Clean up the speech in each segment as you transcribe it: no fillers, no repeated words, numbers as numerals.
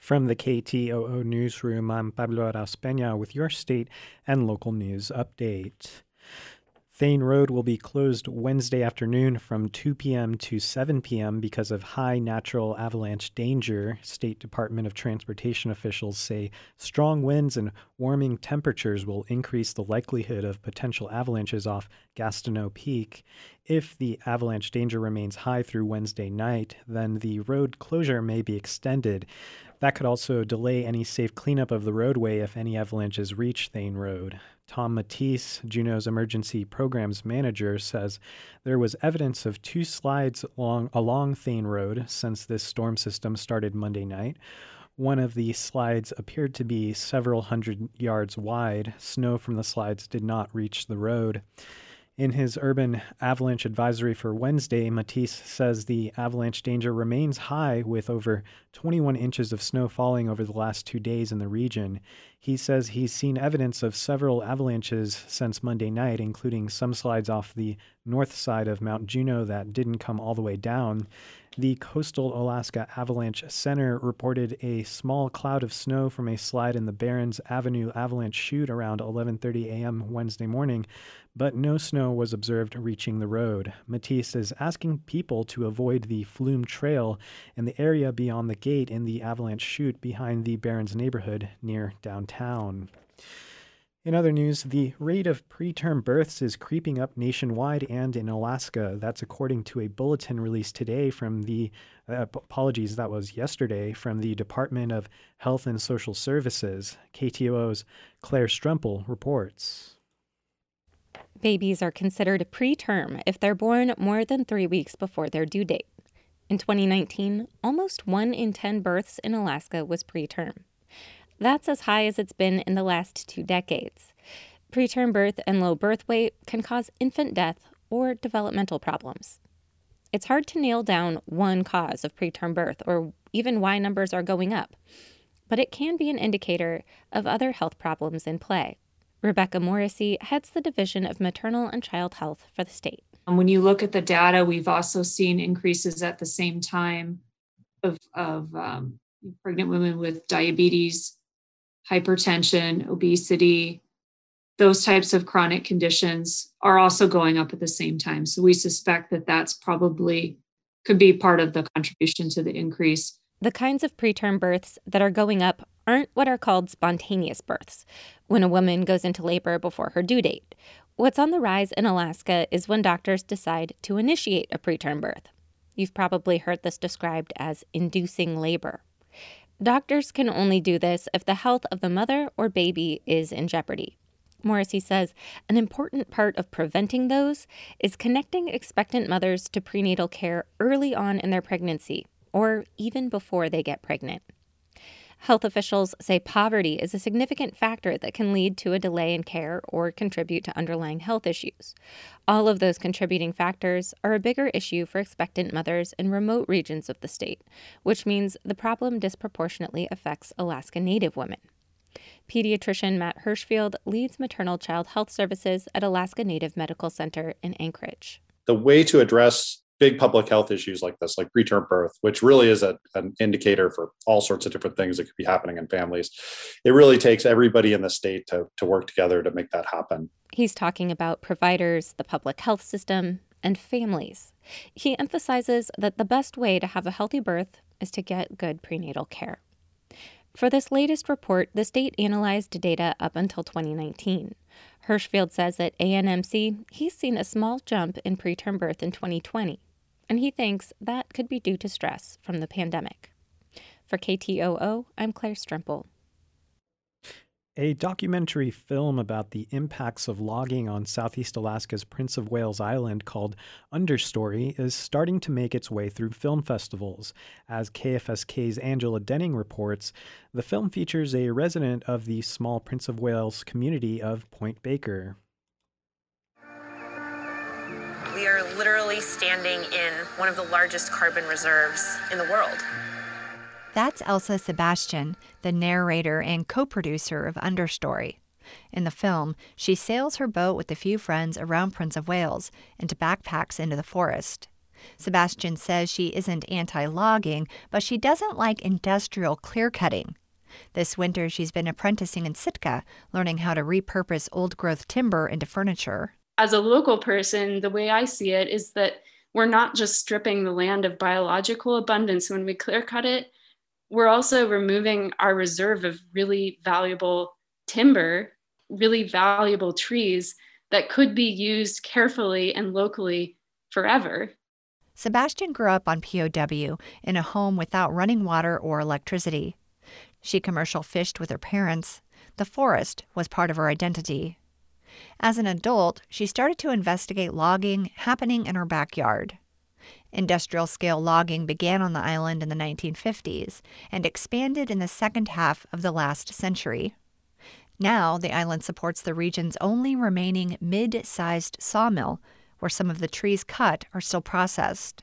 From the KTOO newsroom, I'm Pablo Araspeña with your state and local news update. Thane Road will be closed Wednesday afternoon from 2 p.m. to 7 p.m. because of high natural avalanche danger. State Department of Transportation officials say strong winds and warming temperatures will increase the likelihood of potential avalanches off Gastineau Peak. If the avalanche danger remains high through Wednesday night, then the road closure may be extended. That could also delay any safe cleanup of the roadway if any avalanches reach Thane Road. Tom Matisse, Juneau's emergency programs manager, says there was evidence of two slides along Thane Road since this storm system started Monday night. One of the slides appeared to be several hundred yards wide. Snow from the slides did not reach the road. In his urban avalanche advisory for Wednesday, Matisse says the avalanche danger remains high with over 21 inches of snow falling over the last 2 days in the region. He says he's seen evidence of several avalanches since Monday night, including some slides off the north side of Mount Juneau that didn't come all the way down. The Coastal Alaska Avalanche Center reported a small cloud of snow from a slide in the Barrens Avenue avalanche chute around 11:30 a.m. Wednesday morning, but no snow was observed reaching the road. Matisse is asking people to avoid the Flume Trail and the area beyond the gate in the avalanche chute behind the Barrens neighborhood near downtown. In other news, the rate of preterm births is creeping up nationwide and in Alaska. That's according to a bulletin released today from that was yesterday, from the Department of Health and Social Services. KTOO's Claire Strempel reports. Babies are considered preterm if they're born more than 3 weeks before their due date. In 2019, almost 1 in 10 births in Alaska was preterm. That's as high as it's been in the last 2 decades. Preterm birth and low birth weight can cause infant death or developmental problems. It's hard to nail down one cause of preterm birth or even why numbers are going up, but it can be an indicator of other health problems in play. Rebecca Morrissey heads the Division of Maternal and Child Health for the state. When you look at the data, we've also seen increases at the same time of pregnant women with diabetes, hypertension, obesity. Those types of chronic conditions are also going up at the same time. So we suspect that that's probably could be part of the contribution to the increase. The kinds of preterm births that are going up aren't what are called spontaneous births, when a woman goes into labor before her due date. What's on the rise in Alaska is when doctors decide to initiate a preterm birth. You've probably heard this described as inducing labor. Doctors can only do this if the health of the mother or baby is in jeopardy. Morrissey says an important part of preventing those is connecting expectant mothers to prenatal care early on in their pregnancy, or even before they get pregnant. Health officials say poverty is a significant factor that can lead to a delay in care or contribute to underlying health issues. All of those contributing factors are a bigger issue for expectant mothers in remote regions of the state, which means the problem disproportionately affects Alaska Native women. Pediatrician Matt Hirschfield leads maternal child health services at Alaska Native Medical Center in Anchorage. The way to address big public health issues like this, like preterm birth, which really is an indicator for all sorts of different things that could be happening in families. It really takes everybody in the state to work together to make that happen. He's talking about providers, the public health system, and families. He emphasizes that the best way to have a healthy birth is to get good prenatal care. For this latest report, the state analyzed data up until 2019. Hirschfield says at ANMC, he's seen a small jump in preterm birth in 2020, and he thinks that could be due to stress from the pandemic. For KTOO, I'm Claire Strempel. A documentary film about the impacts of logging on Southeast Alaska's Prince of Wales Island called Understory is starting to make its way through film festivals. As KFSK's Angela Denning reports, the film features a resident of the small Prince of Wales community of Point Baker. We are literally standing in one of the largest carbon reserves in the world. That's Elsa Sebastian, the narrator and co-producer of Understory. In the film, she sails her boat with a few friends around Prince of Wales and backpacks into the forest. Sebastian says she isn't anti-logging, but she doesn't like industrial clear-cutting. This winter, she's been apprenticing in Sitka, learning how to repurpose old-growth timber into furniture. As a local person, the way I see it is that we're not just stripping the land of biological abundance when we clear cut it, we're also removing our reserve of really valuable timber, really valuable trees that could be used carefully and locally forever. Sebastian grew up on POW in a home without running water or electricity. She commercial fished with her parents. The forest was part of her identity. As an adult, she started to investigate logging happening in her backyard. Industrial-scale logging began on the island in the 1950s and expanded in the second half of the last century. Now, the island supports the region's only remaining mid-sized sawmill, where some of the trees cut are still processed.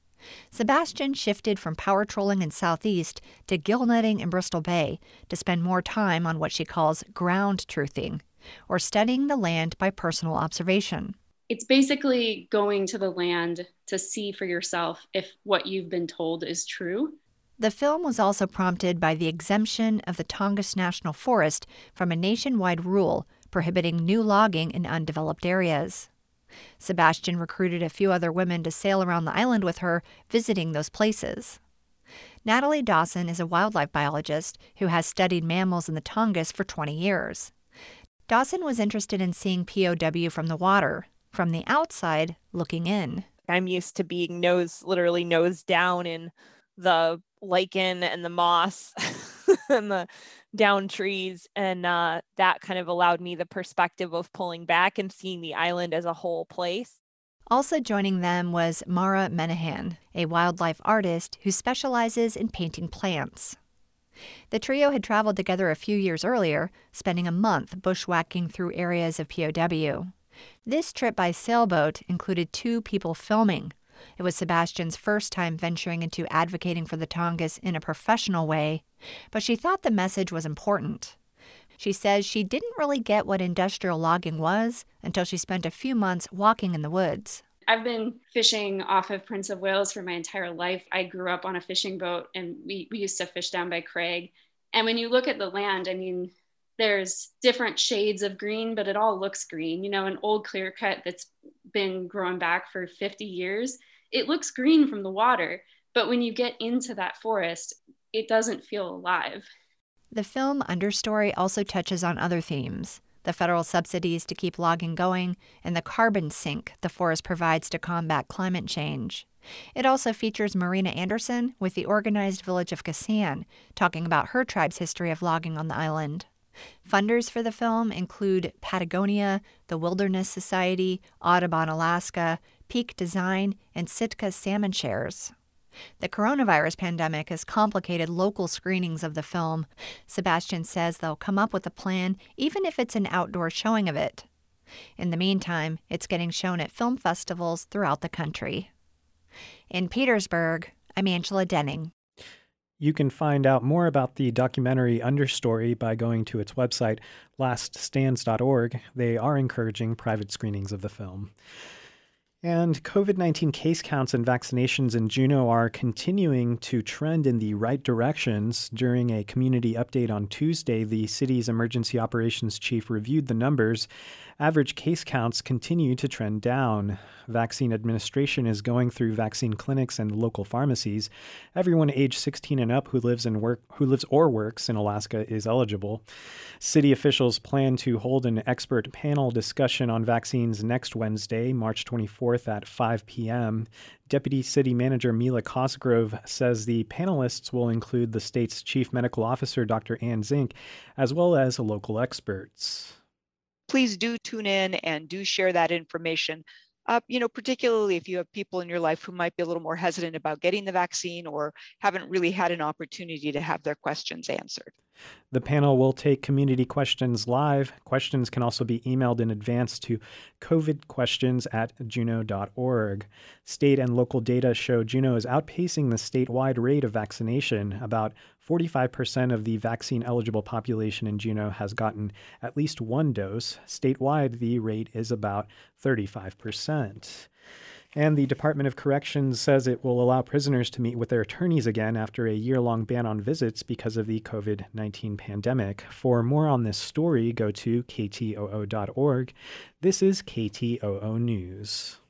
Sebastian shifted from power trolling in Southeast to gill netting in Bristol Bay to spend more time on what she calls ground truthing, or studying the land by personal observation. It's basically going to the land to see for yourself if what you've been told is true. The film was also prompted by the exemption of the Tongass National Forest from a nationwide rule prohibiting new logging in undeveloped areas. Sebastian recruited a few other women to sail around the island with her, visiting those places. Natalie Dawson is a wildlife biologist who has studied mammals in the Tongass for 20 years. Dawson was interested in seeing POW from the water, from the outside looking in. I'm used to being literally nose down in the lichen and the moss and the down trees. And that kind of allowed me the perspective of pulling back and seeing the island as a whole place. Also joining them was Mara Menahan, a wildlife artist who specializes in painting plants. The trio had traveled together a few years earlier, spending a month bushwhacking through areas of POW. This trip by sailboat included 2 people filming. It was Sebastian's first time venturing into advocating for the Tongass in a professional way, but she thought the message was important. She says she didn't really get what industrial logging was until she spent a few months walking in the woods. I've been fishing off of Prince of Wales for my entire life. I grew up on a fishing boat, and we used to fish down by Craig. And when you look at the land, I mean, there's different shades of green, but it all looks green. You know, an old clear cut that's been growing back for 50 years, it looks green from the water. But when you get into that forest, it doesn't feel alive. The film Understory also touches on other themes: the federal subsidies to keep logging going, and the carbon sink the forest provides to combat climate change. It also features Marina Anderson with the organized village of Kasan, talking about her tribe's history of logging on the island. Funders for the film include Patagonia, the Wilderness Society, Audubon Alaska, Peak Design, and Sitka Salmon Shares. The coronavirus pandemic has complicated local screenings of the film. Sebastian says they'll come up with a plan even if it's an outdoor showing of it. In the meantime, it's getting shown at film festivals throughout the country. In Petersburg, I'm Angela Denning. You can find out more about the documentary Understory by going to its website, laststands.org. They are encouraging private screenings of the film. And COVID-19 case counts and vaccinations in Juneau are continuing to trend in the right directions. During a community update on Tuesday, the city's emergency operations chief reviewed the numbers. Average case counts continue to trend down. Vaccine administration is going through vaccine clinics and local pharmacies. Everyone age 16 and up who lives or works in Alaska is eligible. City officials plan to hold an expert panel discussion on vaccines next Wednesday, March 24th at 5 p.m. Deputy City Manager Mila Cosgrove says the panelists will include the state's Chief Medical Officer, Dr. Ann Zink, as well as local experts. Please do tune in and do share that information. Particularly if you have people in your life who might be a little more hesitant about getting the vaccine or haven't really had an opportunity to have their questions answered. The panel will take community questions live. Questions can also be emailed in advance to covidquestions@juneau.org. State and local data show Juneau is outpacing the statewide rate of vaccination. About 45% of the vaccine-eligible population in Juneau has gotten at least one dose. Statewide, the rate is about 35%. And the Department of Corrections says it will allow prisoners to meet with their attorneys again after a year-long ban on visits because of the COVID-19 pandemic. For more on this story, go to ktoo.org. This is KTOO News.